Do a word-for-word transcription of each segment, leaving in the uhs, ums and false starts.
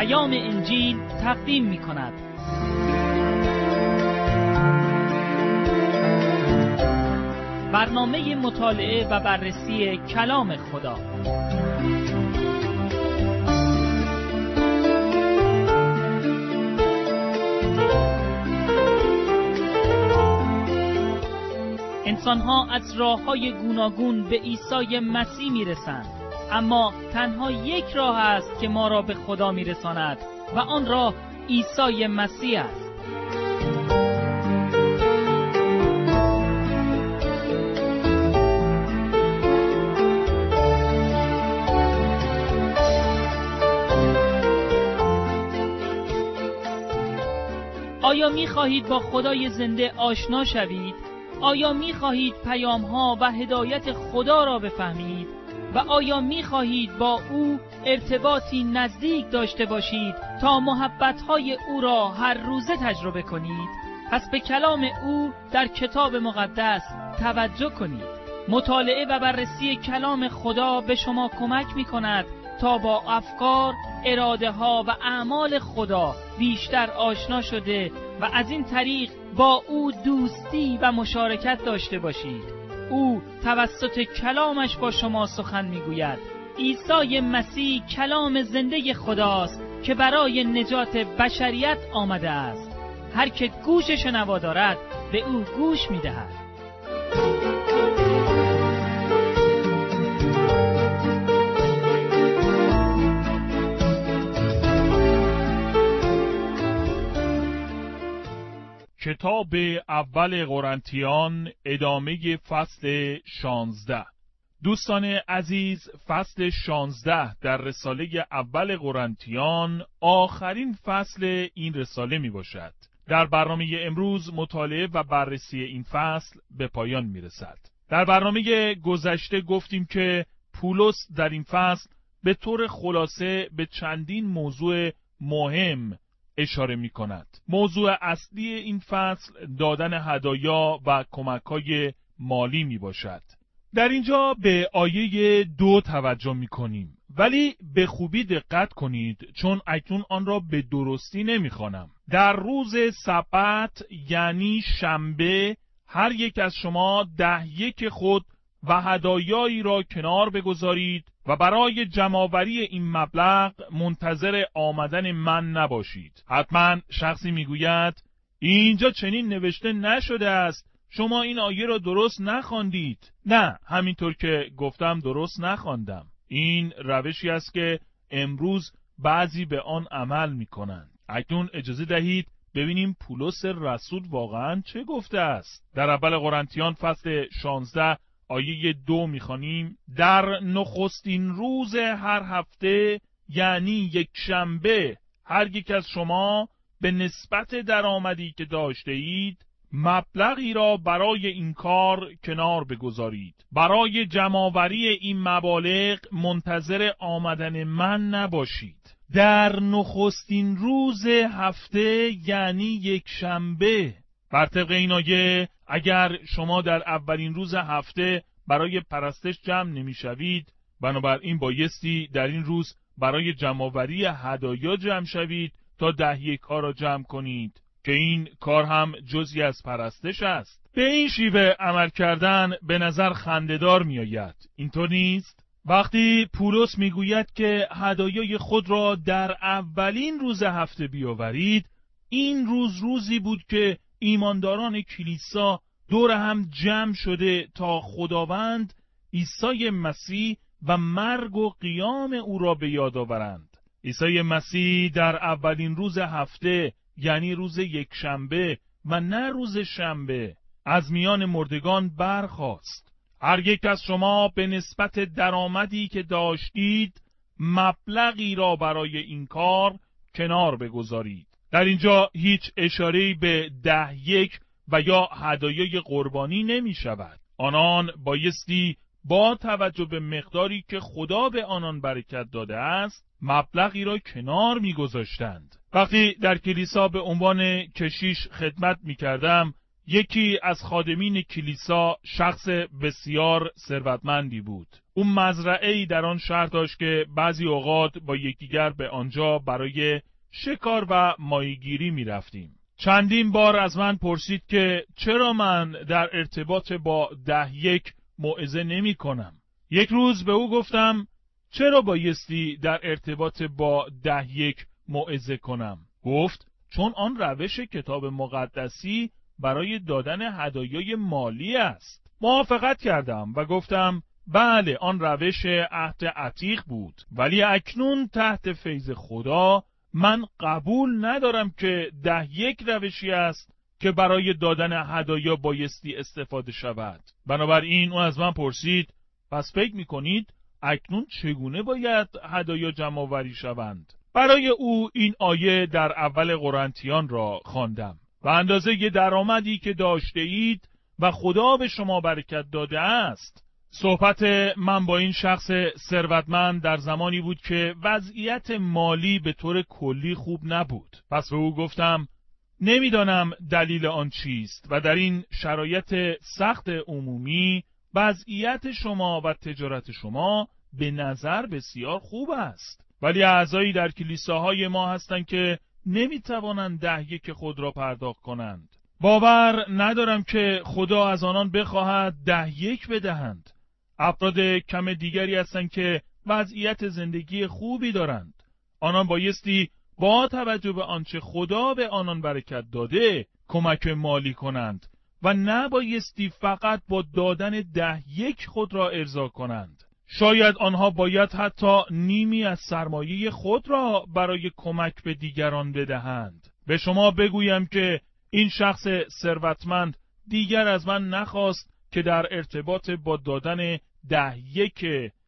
پیام انجیل تقدیم می کند. برنامه مطالعه و بررسی کلام خدا. انسان‌ها از راه‌های گوناگون به عیسی مسیح می‌رسند، اما تنها یک راه است که ما را به خدا می‌رساند و آن راه عیسی مسیح است. آیا می‌خواهید با خدای زنده آشنا شوید؟ آیا می‌خواهید پیام‌ها و هدایت خدا را بفهمید؟ و آیا می‌خواهید با او ارتباطی نزدیک داشته باشید تا محبت‌های او را هر روزه تجربه کنید؟ پس به کلام او در کتاب مقدس توجه کنید. مطالعه و بررسی کلام خدا به شما کمک می‌کند تا با افکار، اراده‌ها و اعمال خدا بیشتر آشنا شده و از این طریق با او دوستی و مشارکت داشته باشید. او توسط کلامش با شما سخن میگوید. عیسی مسیح کلام زنده خداست که برای نجات بشریت آمده است. هر که گوش شنوا دارد به او گوش میدهد. کتاب اول قرنتیان، ادامه فصل شانزده. دوستان عزیز، فصل شانزده در رساله اول قرنتیان آخرین فصل این رساله می باشد. در برنامه امروز مطالعه و بررسی این فصل به پایان می رسد. در برنامه گذشته گفتیم که پولس در این فصل به طور خلاصه به چندین موضوع مهم اشاره می کند. موضوع اصلی این فصل دادن هدایا و کمک‌های مالی می باشد. در اینجا به آیه دو توجه می کنیم، ولی به خوبی دقت کنید چون اکنون آن را به درستی نمی خوانم. در روز سبت یعنی شنبه هر یک از شما ده یک خود و هدایایی را کنار بگذارید و برای جمع‌آوری این مبلغ منتظر آمدن من نباشید. حتما شخصی میگوید اینجا چنین نوشته نشده است، شما این آیه را درست نخواندید. نه، همینطور که گفتم درست نخواندم. این روشی است که امروز بعضی به آن عمل میکنند. اکنون اجازه دهید ببینیم پولس رسول واقعا چه گفته است. در اول قرنتیان فصل شانزده آیه دو میخوانیم: در نخستین روز هر هفته یعنی یک شنبه هر یک از شما به نسبت درآمدی که داشته اید مبلغی را برای این کار کنار بگذارید. برای جمع‌آوری این مبالغ منتظر آمدن من نباشید. در نخستین روز هفته یعنی یک شنبه. بر طبق این آیه اگر شما در اولین روز هفته برای پرستش جمع نمی شوید، بنابراین بایستی در این روز برای جمع‌آوری هدایا جمع شوید تا ده یک ها را جمع کنید که این کار هم جزئی از پرستش است. به این شیوه عمل کردن به نظر خنده‌دار می آید. اینطور نیست؟ وقتی پولس می گوید که هدایای خود را در اولین روز هفته بیاورید، این روز روزی بود که ایمانداران کلیسا دور هم جمع شده تا خداوند عیسی مسیح و مرگ و قیام او را به یاد آورند. عیسی مسیح در اولین روز هفته یعنی روز یک شنبه و نه روز شنبه از میان مردگان برخاست. هر یک از شما به نسبت درآمدی که داشتید مبلغی را برای این کار کنار بگذارید. در اینجا هیچ اشاره‌ای به ده یک و یا هدایای قربانی نمی شود. آنان بایستی با توجه به مقداری که خدا به آنان برکت داده است مبلغی را کنار می گذاشتند. وقتی در کلیسا به عنوان کشیش خدمت می کردم یکی از خادمین کلیسا شخص بسیار ثروتمندی بود. او مزرعه‌ای در آن شهر داشت که بعضی اوقات با یکدیگر به آنجا برای شکار و ماهیگیری می رفتیم. چندین بار از من پرسید که چرا من در ارتباط با ده یک موعظه نمی کنم. یک روز به او گفتم چرا بایستی در ارتباط با ده یک موعظه کنم؟ گفت چون آن روش کتاب مقدسی برای دادن هدایای مالی است. موافقت کردم و گفتم بله، آن روش عهد عتیق بود، ولی اکنون تحت فیض خدا من قبول ندارم که ده یک روشی است که برای دادن هدایا بایستی استفاده شود. بنابراین او از من پرسید پس فکر می‌کنید اکنون چگونه باید هدایا جمع آوری شوند؟ برای او این آیه در اول قرنتیان را خواندم. و اندازه درآمدی که داشته اید و خدا به شما برکت داده است. صحبت من با این شخص ثروتمند در زمانی بود که وضعیت مالی به طور کلی خوب نبود. پس به او گفتم نمیدانم دلیل آن چیست و در این شرایط سخت عمومی وضعیت شما و تجارت شما به نظر بسیار خوب است، ولی اعضایی در کلیساهای ما هستند که نمیتوانند ده یک خود را پرداخت کنند. باور ندارم که خدا از آنان بخواهد ده یک بدهند. افراد کم دیگری هستند که وضعیت زندگی خوبی دارند. آنان بایستی با توجه به آنچه خدا به آنان برکت داده کمک مالی کنند و نبایستی فقط با دادن ده یک خود را ارضا کنند. شاید آنها باید حتی نیمی از سرمایه خود را برای کمک به دیگران بدهند. به شما بگویم که این شخص ثروتمند دیگر از من نخواست که در ارتباط با دادن ده یک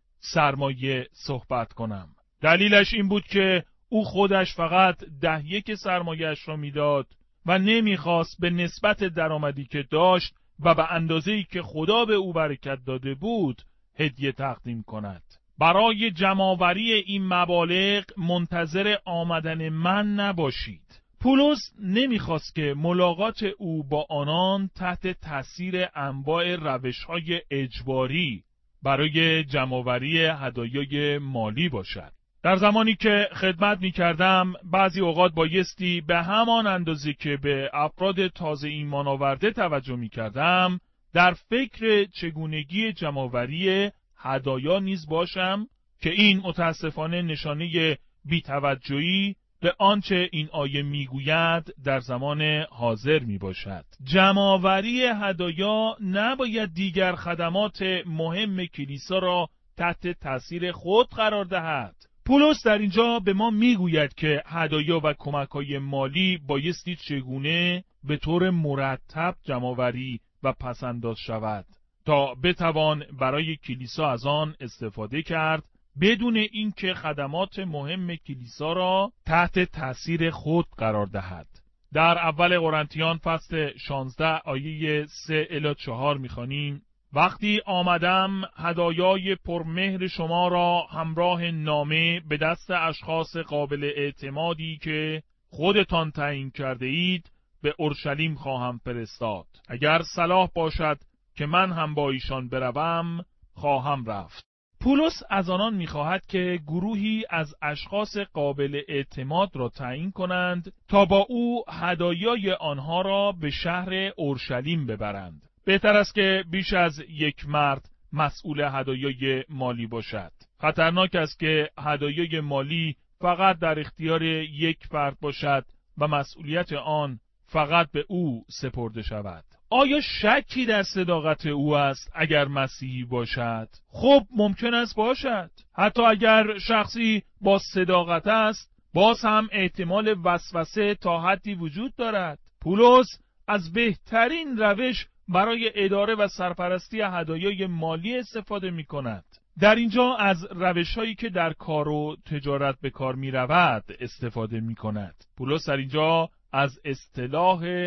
سرمایه صحبت کنم. دلیلش این بود که او خودش فقط ده یک سرمایه‌اش را میداد و نمیخواست به نسبت درآمدی که داشت و به اندازه‌ای که خدا به او برکت داده بود هدیه تقدیم کند. برای جمع‌آوری این مبالغ منتظر آمدن من نباشید. پولس نمیخواست که ملاقات او با آنان تحت تأثیر انواع روش‌های اجباری برای جمع‌آوری هدایای مالی باشد. در زمانی که خدمت می‌کردم بعضی اوقات بایستی به همان اندازه که به افراد تازه ایمان آورده توجه می‌کردم در فکر چگونگی جمع‌آوری هدایا نیز باشم که این متاسفانه نشانه بی‌توجهی به آنچه این آیه میگوید در زمان حاضر می باشد. جمع‌آوری هدایا نباید دیگر خدمات مهم کلیسا را تحت تأثیر خود قرار دهد. پولس در اینجا به ما میگوید که هدایا و کمک‌های مالی بایستی چگونه به طور مرتب جمع‌آوری و پس‌انداز شود تا بتوان برای کلیسا از آن استفاده کرد بدون اینکه خدمات مهم کلیسا را تحت تأثیر خود قرار دهد. در اول قرنتیان فصل شانزده آیه سه الی چهار می‌خوانیم: وقتی آمدم هدایای پرمهر شما را همراه نامه به دست اشخاص قابل اعتمادی که خودتان تعیین کرده اید به اورشلیم خواهم فرستاد. اگر صلاح باشد که من هم با ایشان بروم خواهم رفت. پولس از آنان می‌خواهد که گروهی از اشخاص قابل اعتماد را تعیین کنند تا با او هدایای آنها را به شهر اورشلیم ببرند. بهتر است که بیش از یک مرد مسئول هدایای مالی باشد. خطرناک است که هدایای مالی فقط در اختیار یک فرد باشد و مسئولیت آن فقط به او سپرده شود. آیا شکی در صداقت او است اگر مسیحی باشد؟ خب ممکن است باشد. حتی اگر شخصی با صداقت است، باز هم احتمال وسوسه تا حدی وجود دارد. پولس از بهترین روش برای اداره و سرپرستی هدایای مالی استفاده می کند. در اینجا از روش‌هایی که در کار و تجارت به کار می رود استفاده می کند. پولس در اینجا از اصطلاح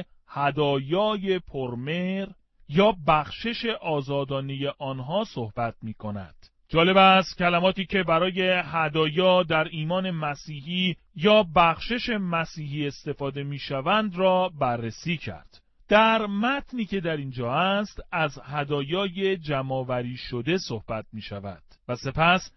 هدایای پرمهر یا بخشش آزادانه آنها صحبت می کند. جالب است کلماتی که برای هدایا در ایمان مسیحی یا بخشش مسیحی استفاده می شوند را بررسی کرد. در متنی که در اینجا است از هدایای جمع‌آوری شده صحبت می شود و سپس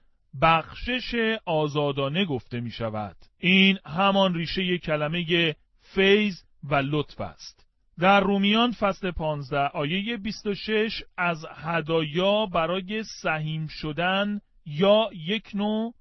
بخشش آزادانه گفته می شود. این همان ریشه کلمه فیض و لطف است. در رومیان فصل پانزده آیه بیست و شش از هدایا برای سهیم شدن یا یک نوع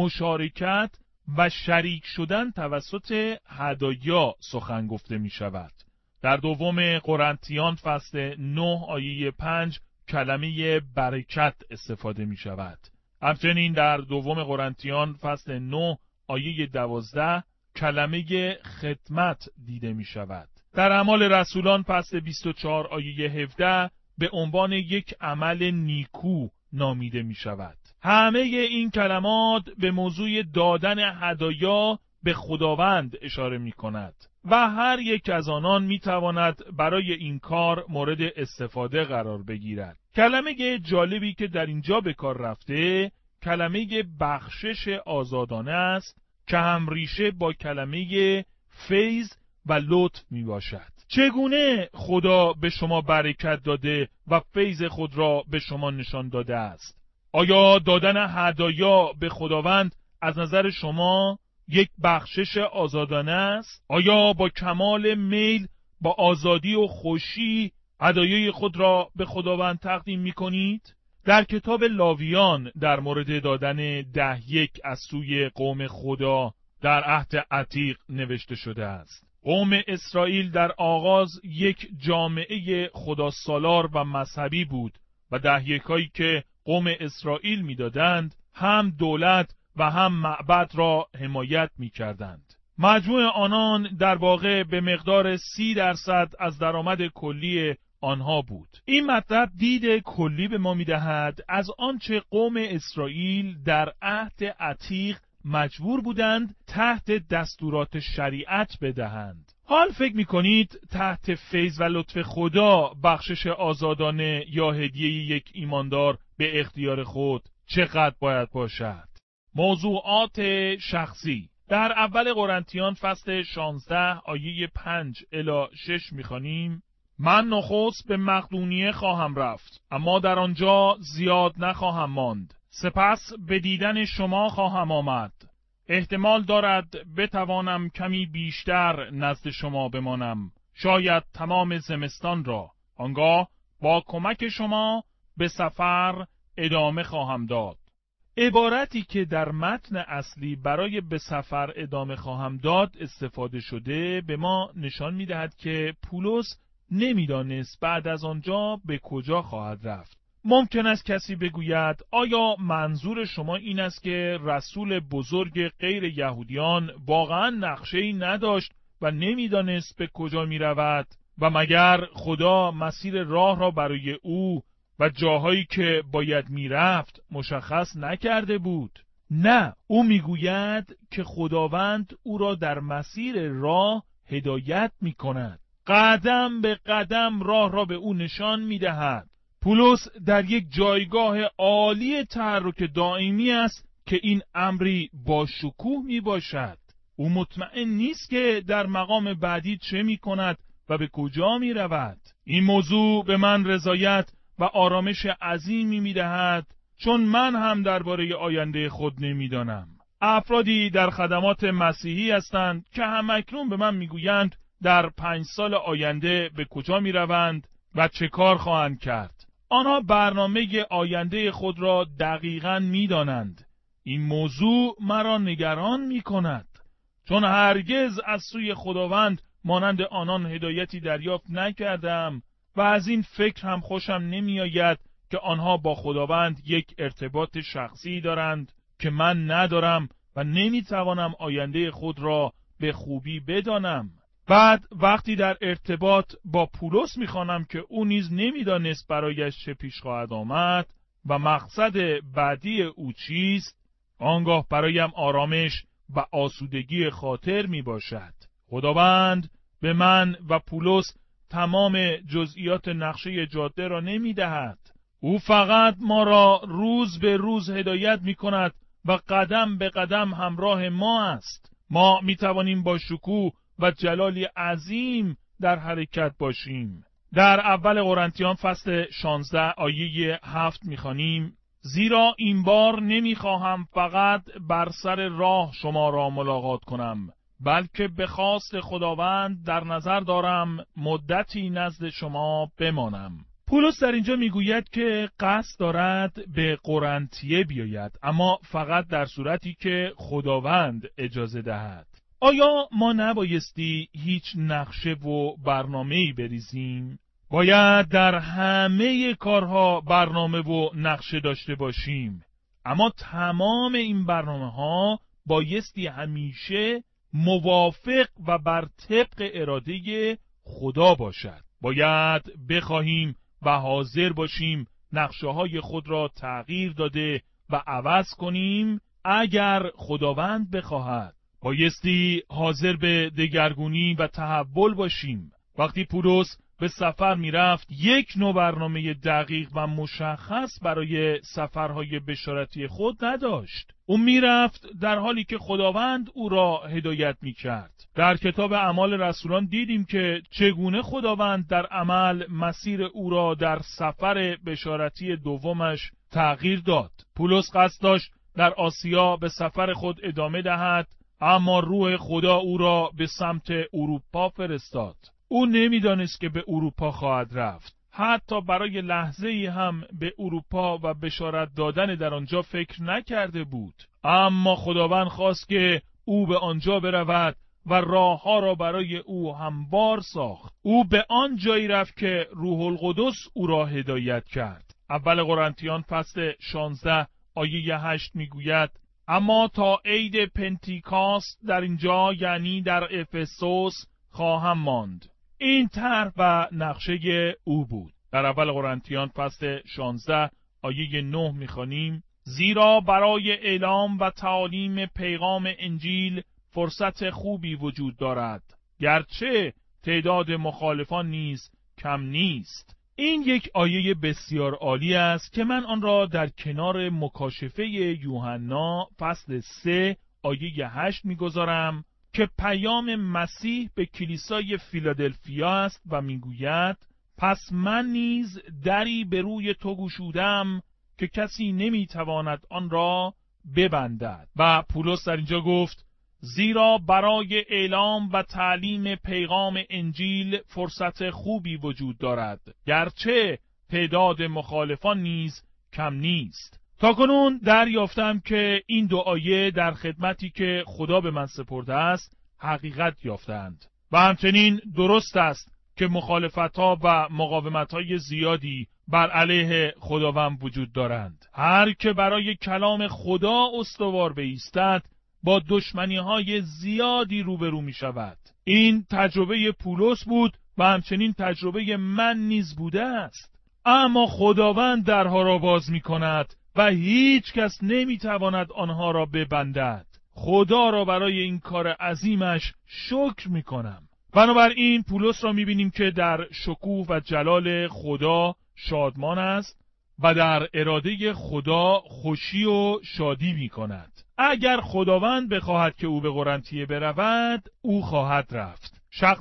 مشارکت و شریک شدن توسط هدایا سخن گفته می شود. در دوم قرنتیان فصل نه آیه پنج کلمه برکت استفاده می شود. همچنین در دوم قرنتیان فصل نه آیه دوازده کلمه خدمت دیده می شود. در اعمال رسولان فصل بیست و چهار آیه هفده به عنوان یک عمل نیکو نامیده می شود. همه این کلمات به موضوع دادن هدایا به خداوند اشاره می کند و هر یک از آنان می تواند برای این کار مورد استفاده قرار بگیرد. کلمه جالبی که در اینجا به کار رفته کلمه بخشش آزادانه است که هم ریشه با کلمه فیض و لطف می باشد. چگونه خدا به شما برکت داده و فیض خود را به شما نشان داده است؟ آیا دادن هدایا به خداوند از نظر شما یک بخشش آزادانه است؟ آیا با کمال میل با آزادی و خوشی هدایای خود را به خداوند تقدیم می کنید؟ در کتاب لاویان در مورد دادن ده یک از سوی قوم خدا در عهد عتیق نوشته شده است. قوم اسرائیل در آغاز یک جامعه خداسالار و مذهبی بود و ده یکایی که قوم اسرائیل میدادند هم دولت و هم معبد را حمایت میکردند. مجموع آنان در واقع به مقدار سی درصد از درآمد کلی آنها بود. این مطلب دید کلی به ما میدهد از آنچه قوم اسرائیل در عهد عتیق مجبور بودند تحت دستورات شریعت بدهند. حال فکر میکنید تحت فیض و لطف خدا بخشش آزادانه یا هدیه یک ایماندار به اختیار خود چقدر باید باشد؟ موضوعات شخصی. در اول قرنتیان فصل شانزده آیه پنج الی شش میخوانیم: من نخست به مقدونیه خواهم رفت، اما در آنجا زیاد نخواهم ماند. سپس به دیدن شما خواهم آمد. احتمال دارد بتوانم کمی بیشتر نزد شما بمانم، شاید تمام زمستان را. آنگاه با کمک شما به سفر ادامه خواهم داد. عبارتی که در متن اصلی برای به سفر ادامه خواهم داد استفاده شده به ما نشان می‌دهد که پولس نمی‌دانست بعد از آنجا به کجا خواهد رفت. ممکن است کسی بگوید آیا منظور شما این است که رسول بزرگ غیر یهودیان واقعا نقشه‌ای نداشت و نمی‌دانست به کجا می‌رود و مگر خدا مسیر راه را برای او و جاهایی که باید میرفت مشخص نکرده بود؟ نه، او میگوید که خداوند او را در مسیر راه هدایت میکند. قدم به قدم راه را به او نشان میدهد. پولس در یک جایگاه عالی تحرک دائمی است که این امری با شکوه میباشد. او مطمئن نیست که در مقام بعدی چه میکند و به کجا میرود. این موضوع به من رضایت و آرامش عظیمی میدهد، چون من هم درباره آینده خود نمیدانم. افرادی در خدمات مسیحی هستند که همکنون به من میگویند در پنج سال آینده به کجا میروند و چه کار خواهند کرد. آنها برنامه آینده خود را دقیقاً میدانند. این موضوع مرا نگران میکند، چون هرگز از سوی خداوند مانند آنان هدایتی دریافت نکردم و از این فکر هم خوشم نمی آید که آنها با خداوند یک ارتباط شخصی دارند که من ندارم و نمی توانم آینده خود را به خوبی بدانم. بعد وقتی در ارتباط با پولس می خوانم که او نیز نمی دانست برایش چه پیش خواهد آمد و مقصد بعدی او چیست، آنگاه برایم آرامش و آسودگی خاطر می باشد. خداوند به من و پولس تمام جزئیات نقشه جاده را نمی دهد. او فقط ما را روز به روز هدایت می کند و قدم به قدم همراه ما است. ما می توانیم با شکوه و جلالی عظیم در حرکت باشیم. در اول قرنتیان فصل شانزده آیه هفت می‌خوانیم: زیرا این بار نمی‌خواهم فقط بر سر راه شما را ملاقات کنم، بلکه به خواست خداوند در نظر دارم مدتی نزد شما بمانم. پولس در اینجا میگوید که قصد دارد به قرنتیه بیاید، اما فقط در صورتی که خداوند اجازه دهد. آیا ما نبایستی هیچ نقشه و برنامه‌ای بریزیم؟ باید در همه کارها برنامه و نقشه داشته باشیم، اما تمام این برنامه‌ها بایستی همیشه موافق و بر طبق اراده خدا باشد. باید بخواهیم و حاضر باشیم نقشه‌های خود را تغییر داده و عوض کنیم اگر خداوند بخواهد. بایستی حاضر به دگرگونی و تحول باشیم. وقتی پولس به سفر می رفت، یک نوع برنامه دقیق و مشخص برای سفرهای بشارتی خود نداشت. او می رفت در حالی که خداوند او را هدایت می کرد. در کتاب اعمال رسولان دیدیم که چگونه خداوند در عمل مسیر او را در سفر بشارتی دومش تغییر داد. پولس قصد داشت در آسیا به سفر خود ادامه دهد، اما روح خدا او را به سمت اروپا فرستاد. او نمیدانست که به اروپا خواهد رفت. حتی برای لحظه‌ای هم به اروپا و بشارت دادن در آنجا فکر نکرده بود. اما خداوند خواست که او به آنجا برود و راه‌ها را برای او هموار ساخت. او به آن جایی رفت که روح القدس او را هدایت کرد. اول قرنتیان فصل شانزده آیه هشت میگوید: اما تا عید پنتیکاست در اینجا، یعنی در افسوس، خواهم ماند. این طرح و نقشه او بود. در اول قرنتیان فصل شانزده آیه نه میخوانیم: زیرا برای اعلام و تعالیم پیغام انجیل فرصت خوبی وجود دارد، گرچه تعداد مخالفان نیز کم نیست. این یک آیه بسیار عالی است که من آن را در کنار مکاشفه یوحنا فصل سه آیه هشت میگذارم که پیام مسیح به کلیسای فیلادلفیا است و میگوید: پس من نیز دری به روی تو گشودم که کسی نمیتواند آن را ببندد. و پولس در اینجا گفت: زیرا برای اعلام و تعلیم پیغام انجیل فرصت خوبی وجود دارد، گرچه تعداد مخالفان نیز کم نیست. تاکنون دریافتم که این دو آیه در خدمتی که خدا به من سپرده است حقیقت یافتند و همچنین درست است که مخالفت‌ها و مقاومت‌های زیادی بر علیه خداوند وجود دارند. هر که برای کلام خدا استوار بایستد با دشمنی‌های زیادی روبرو می‌شود. این تجربه پولس بود و همچنین تجربه من نیز بوده است. اما خداوند درها را باز می‌کند و هیچ کس نمی‌تواند آنها را ببندد. خدا را برای این کار عظیمش شکر می‌کنم. بنابراین پولس را می‌بینیم که در شکوه و جلال خدا شادمان است و در اراده خدا خوشی و شادی می‌کند. اگر خداوند بخواهد که او به قرنتیه برود، او خواهد رفت.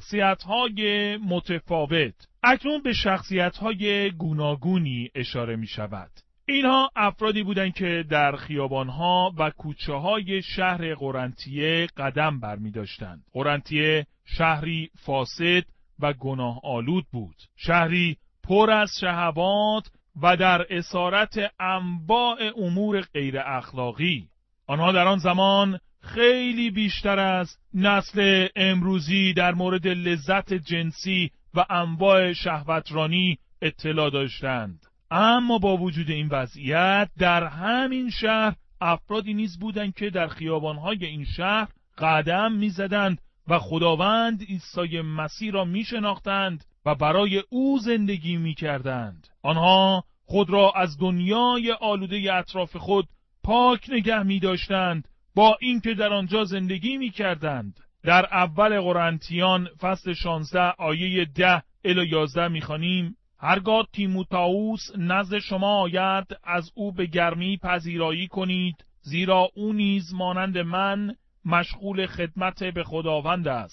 شخصیت‌های متفاوت. اکنون به شخصیت‌های گوناگونی اشاره می‌شود. اینها افرادی بودند که در خیابان‌ها و کوچه‌های شهر قرنتیه قدم برمی‌داشتند. قرنتیه شهری فاسد و گناه آلود بود. شهری پر از شهوات و در اسارت انواع امور غیر اخلاقی. آنها در آن زمان خیلی بیشتر از نسل امروزی در مورد لذت جنسی و انواع شهوترانی اطلاع داشتند. اما با وجود این وضعیت در همین شهر افرادی نیز بودند که در خیابان‌های این شهر قدم می‌زدند و خداوند عیسی مسیح را می‌شناختند و برای او زندگی می‌کردند. آنها خود را از دنیای آلوده اطراف خود پاک نگه می‌داشتند با اینکه در آنجا زندگی می‌کردند. در اول قرنتیان فصل شانزده آیه ده الی یازده می‌خوانیم: هرگاه تیموتائوس نزد شما آید، از او به گرمی پذیرایی کنید، زیرا او نیز مانند من مشغول خدمت به خداوند است.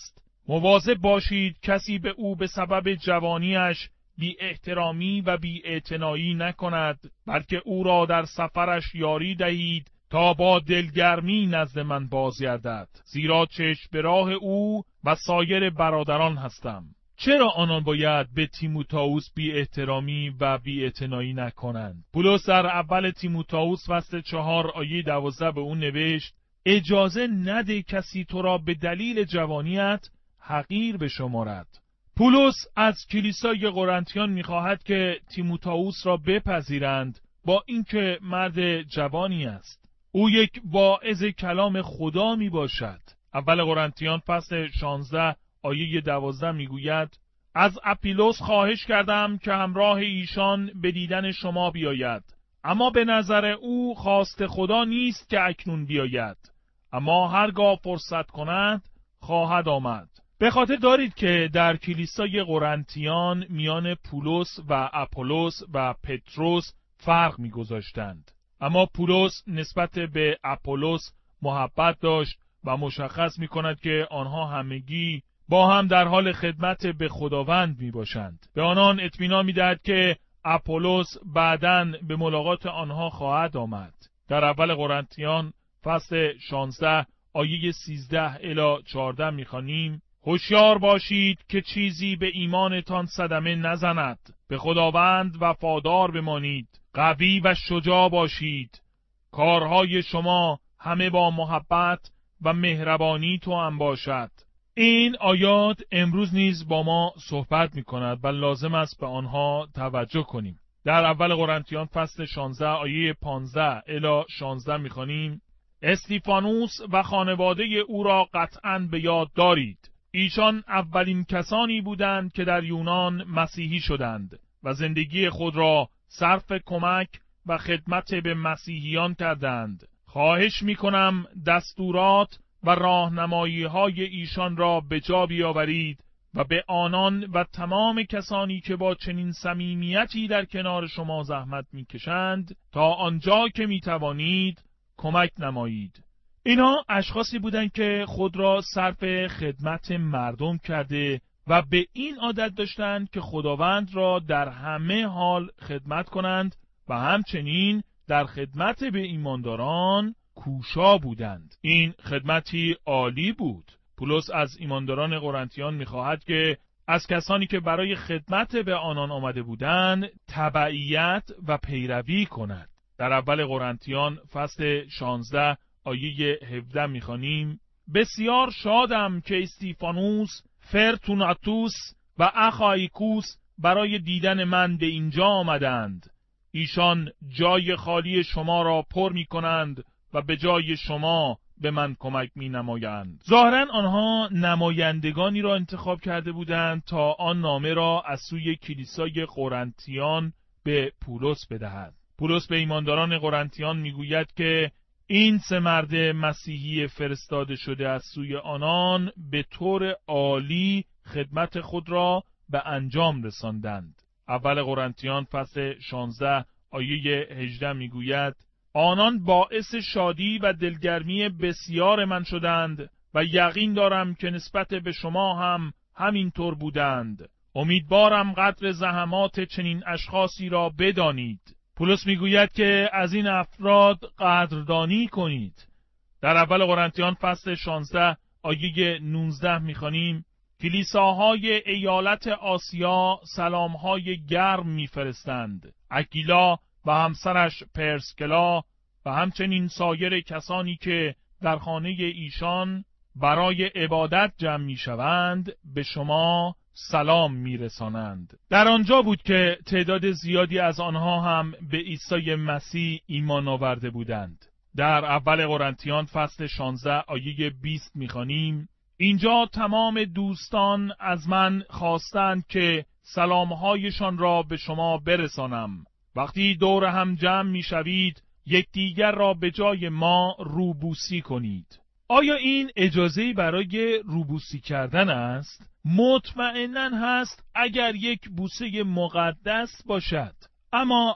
مواظب باشید کسی به او به سبب جوانیش بی احترامی و بی اعتنایی نکند، بلکه او را در سفرش یاری دهید تا با دلگرمی نزد من بازگردد، زیرا چشم به راه او و سایر برادران هستم. چرا آنان باید به تیموتائوس بی احترامی و بی اعتنایی نکنند؟ پولس در اول تیموتائوس فصل چهار آیه دوازده به اون نوشت: اجازه نده کسی تو را به دلیل جوانیت حقیر بشمارد. پولس از کلیسای قرنتیان می‌خواهد که تیموتائوس را بپذیرند، با اینکه مرد جوانی است. او یک واعظ کلام خدا می باشد. اول قرنتیان فصل شانزده آیه دوازده میگوید: از اپیلوس خواهش کردم که همراه ایشان به دیدن شما بیاید، اما به نظر او خواست خدا نیست که اکنون بیاید، اما هرگاه فرصت کند خواهد آمد. به خاطر دارید که در کلیسای قرنتیان میان پولس و اپولوس و پتروس فرق میگذاشتند، اما پولس نسبت به اپولوس محبت داشت و مشخص میکند که آنها همگی با هم در حال خدمت به خداوند می باشند. به آنان اطمینان می دهد که اپولوس بعداً به ملاقات آنها خواهد آمد. در اول قرنتیان فصل شانزده آیه سیزده الی چهارده می خوانیم: هوشیار باشید که چیزی به ایمانتان صدمه نزند، به خداوند وفادار بمانید، قوی و شجاع باشید، کارهای شما همه با محبت و مهربانی توأم باشد. این آیات امروز نیز با ما صحبت می کند و لازم است به آنها توجه کنیم. در اول قرنتیان فصل شانزده آیه پانزده الی شانزده می خوانیم: استیفانوس و خانواده او را قطعاً به یاد دارید. ایشان اولین کسانی بودند که در یونان مسیحی شدند و زندگی خود را صرف کمک و خدمت به مسیحیان کردند. خواهش می کنم دستورات و راهنمایی های ایشان را به جا بیاورید و به آنان و تمام کسانی که با چنین صمیمیتی در کنار شما زحمت میکشند تا آنجا که میتوانید کمک نمایید. اینها اشخاصی بودند که خود را صرف خدمت مردم کرده و به این عادت داشتند که خداوند را در همه حال خدمت کنند و همچنین در خدمت به ایمانداران کوشا بودند. این خدمتی عالی بود. پولس از ایمانداران قرنتیان می‌خواهد که از کسانی که برای خدمت به آنان آمده بودند تبعیت و پیروی کند. در اول قرنتیان فصل شانزده آیه هفده می‌خوانیم: بسیار شادم که استیفانوس، فرتوناتوس و اخایکوس برای دیدن من به اینجا آمدند. ایشان جای خالی شما را پر می‌کنند و به جای شما به من کمک می نمایند. ظاهراً آنها نمایندگانی را انتخاب کرده بودند تا آن نامه را از سوی کلیسای قرنتیان به پولس بدهد. پولس به ایمانداران قرنتیان میگوید که این سه مرد مسیحی فرستاده شده از سوی آنان به طور عالی خدمت خود را به انجام رساندند. اول قرنتیان فصل شانزده آیه هجده میگوید: آنان باعث شادی و دلگرمی بسیار من شدند و یقین دارم که نسبت به شما هم همینطور بودند. امیدوارم قدر زحمات چنین اشخاصی را بدانید. پولس میگوید که از این افراد قدردانی کنید. در اول قرنتیان فصل شانزده آیه نوزده میخوانیم: کلیساهای ایالت آسیا سلامهای گرم میفرستند. اکیلا و همسرش پرسکلا و همچنین سایر کسانی که در خانه ایشان برای عبادت جمع می شوند به شما سلام می رسانند. در آنجا بود که تعداد زیادی از آنها هم به عیسی مسیح ایمان آورده بودند. در اول قرنتیان فصل شانزده آیه بیست می خوانیم: اینجا تمام دوستان از من خواستند که سلامهایشان را به شما برسانم. وقتی دور هم جمع می شوید یکدیگر را به جای ما روبوسی کنید. آیا این اجازه‌ای برای روبوسی کردن است؟ مطمئناً هست اگر یک بوسه مقدس باشد، اما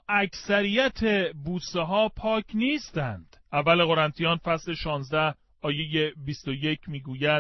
اکثریت بوسه ها پاک نیستند. اول قرنتیان فصل شانزده آیه بیست و یک می گوید: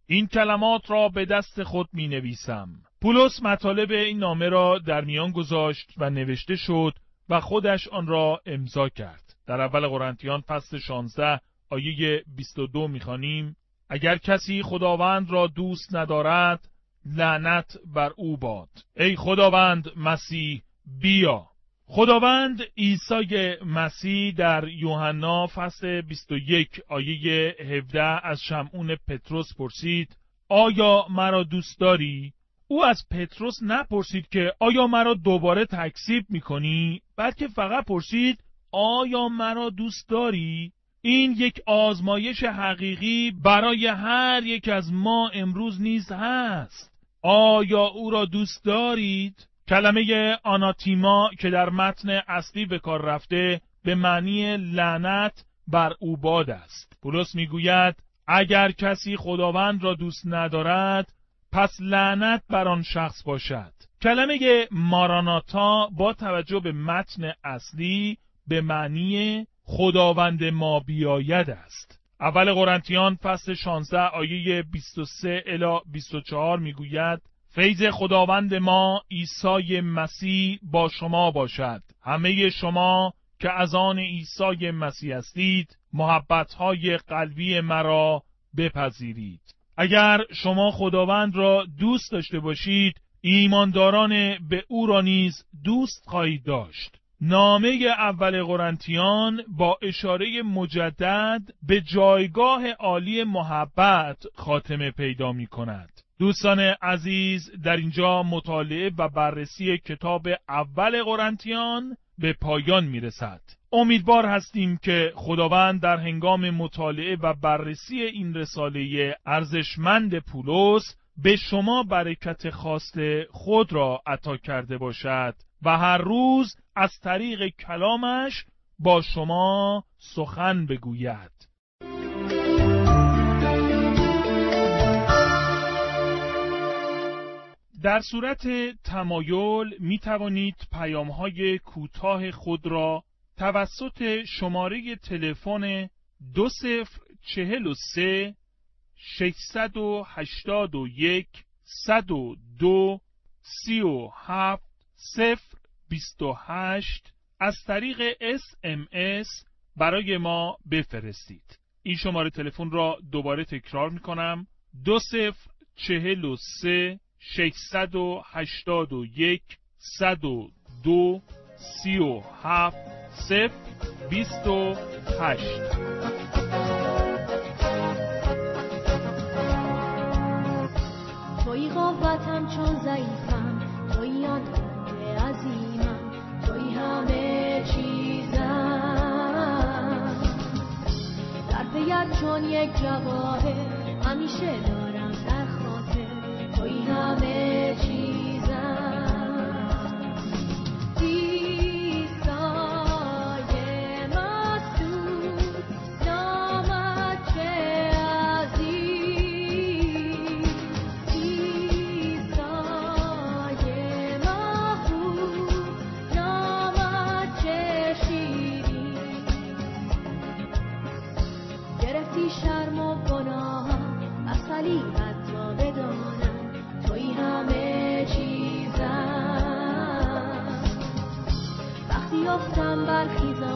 این کلمات را به دست خود می نویسم. پولس مطالب این نامه را در میان گذاشت و نوشته شد و خودش آن را امضا کرد. در اول قرنتیان فصل شانزده آیه بیست و دو می‌خوانیم: اگر کسی خداوند را دوست ندارد، لعنت بر او باد. ای خداوند مسیح بیا. خداوند عیسی مسیح در یوحنا فصل بیست و یک آیه هفده از شمعون پتروس پرسید: آیا مرا دوست داری؟ او از پتروس نپرسید که آیا مرا دوباره تکذیب می‌کنی، بلکه فقط پرسید آیا مرا دوست داری؟ این یک آزمایش حقیقی برای هر یک از ما امروز نیز هست. آیا او را دوست دارید؟ کلمه آناتیما که در متن اصلی به کار رفته به معنی لعنت بر او باد است. پولس میگوید اگر کسی خداوند را دوست ندارد، پس لعنت بر آن شخص باشد. کلمه ماراناتا با توجه به متن اصلی به معنی خداوند ما بیاید است. اول قرنتیان فصل شانزده آیه بیست و سه الی بیست و چهار میگوید فیض خداوند ما عیسی مسیح با شما باشد. همه شما که از آن عیسی مسیح هستید، محبت‌های قلبی مرا بپذیرید. اگر شما خداوند را دوست داشته باشید، ایمانداران به او را نیز دوست خواهید داشت. نامه اول قرنتیان با اشاره مجدد به جایگاه عالی محبت خاتمه پیدا می کند. دوستان عزیز، در اینجا مطالعه و بررسی کتاب اول قرنتیان به پایان می رسد. امیدوار هستیم که خداوند در هنگام مطالعه و بررسی این رساله ارزشمند پولس به شما برکت خاص خود را عطا کرده باشد و هر روز از طریق کلامش با شما سخن بگوید. در صورت تمایل می توانید پیام‌های کوتاه خود را توسط شماره تلفن دو صفر چهل و سه ششصد و هشتاد و یک صد و دو سی و هفت صفر بیست و هشت از طریق اس ام اس برای ما بفرستید. این شماره تلفن را دوباره تکرار می کنم: دو صفر چهل و سه ششصد و هشتاد و یک صد و دو سی و هفت صفر بیست و هشت. توی قوتم چون ضعیفم، توی آن عظیمم، توی همه چیزم. در پیت چون یک جواهر همیشه دارم در خاطر، توی همه چیزم. افتم برخیزم